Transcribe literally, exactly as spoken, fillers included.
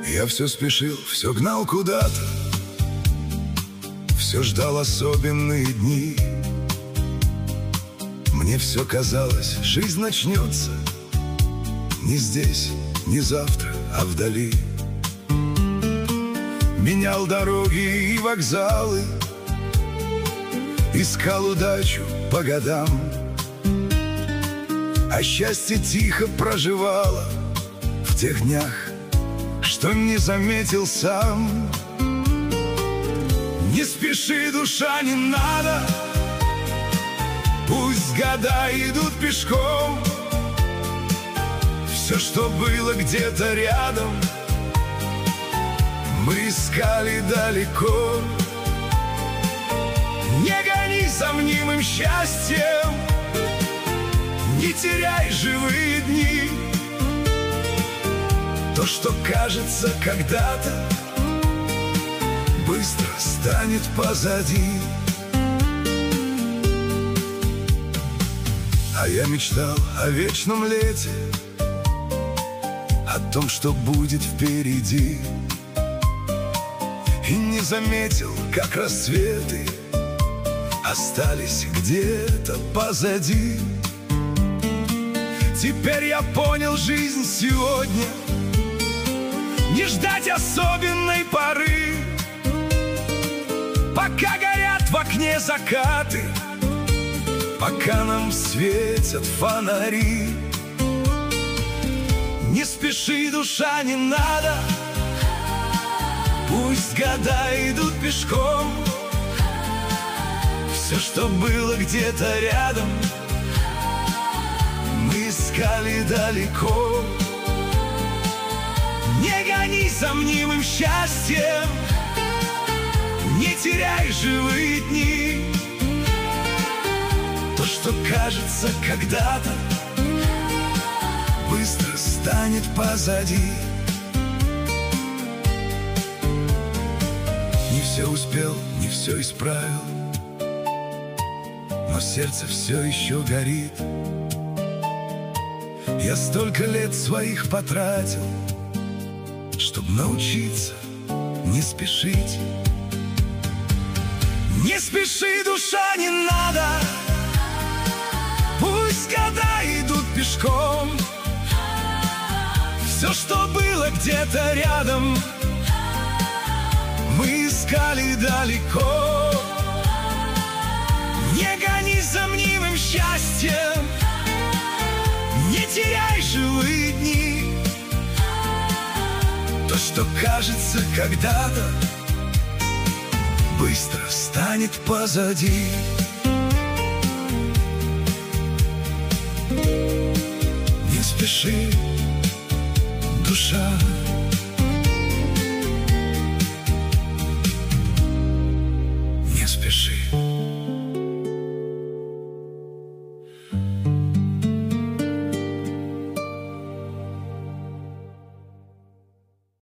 Я все спешил, все гнал куда-то, все ждал особенные дни. Мне все казалось, жизнь начнется не здесь, не завтра, а вдали. Менял дороги и вокзалы, искал удачу по годам, а счастье тихо проживало в тех днях, что не заметил сам. Не спеши, душа, не надо, пусть года идут пешком. Все, что было где-то рядом, мы искали далеко. Не гонись за мнимым счастьем, не теряй живые дни. То, что кажется когда-то, быстро станет позади. А я мечтал о вечном лете, о том, что будет впереди, и не заметил, как рассветы остались где-то позади. Теперь я понял жизнь сегодня, не ждать особенной поры, пока горят в окне закаты, пока нам светят фонари. Не спеши, душа, не надо, пусть года идут пешком. Все, что было где-то рядом, мы искали далеко. Не гонись за мнимым счастьем, не теряй живые дни. То, что кажется когда-то, быстро станет позади. Не все успел, не все исправил, но сердце все еще горит. Я столько лет своих потратил, чтобы научиться не спешить. Не спеши, душа, не надо, пусть года идут пешком. Все, что было где-то рядом, мы искали далеко. Не гонись за мнимым счастьем, не теряй живые дни. То, что кажется когда-то, быстро станет позади. Не спеши, душа, не спеши.